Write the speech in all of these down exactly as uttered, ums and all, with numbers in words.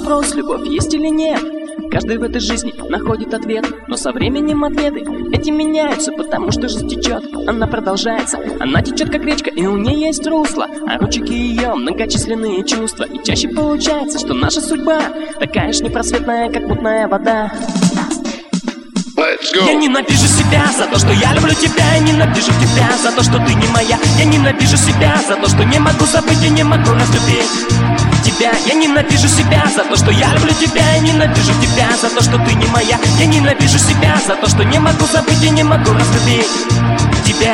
вопрос, любовь есть или нет. Каждый в этой жизни находит ответ, но со временем ответы эти меняются, потому что жизнь течет, она продолжается. Она течет как речка, и у нее есть русло, а ручейки ее многочисленные чувства. И чаще получается, что наша судьба такая ж непросветная, как мутная вода. Я ненавижу себя за то, что я люблю тебя. Я ненавижу тебя за то, что ты не моя. Я ненавижу себя за то, что не могу забыть и не могу разлюбить тебя. Я ненавижу себя за то, что я люблю тебя. Я ненавижу тебя за то, что ты не моя. Я ненавижу себя за то, что не могу забыть и не могу разлюбить тебя.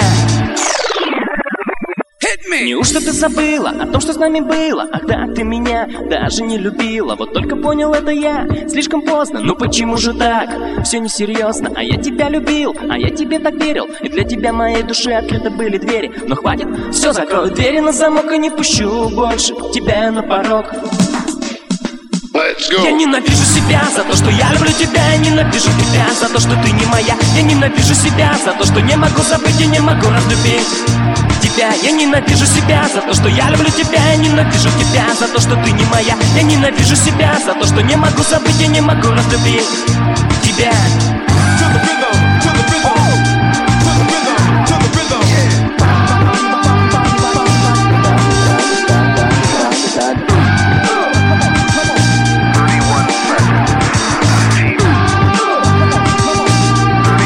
Неужто ты забыла о том, что с нами было? Ах да, ты меня даже не любила. Вот только понял это я слишком поздно. Ну почему же так? Все несерьезно. А я тебя любил, а я тебе так верил. И для тебя моей души открыты были двери. Но хватит, все, закрою двери на замок и не пущу больше тебя на порог. Я ненавижу себя за то, что я люблю тебя. Я ненавижу тебя за то, что ты не моя. Я ненавижу себя за то, что не могу забыть и не могу разлюбить тебя. Я ненавижу себя за то, что я люблю тебя. Я ненавижу тебя за то, что ты не моя. Я ненавижу себя за то, что не могу забыть и не могу разлюбить тебя.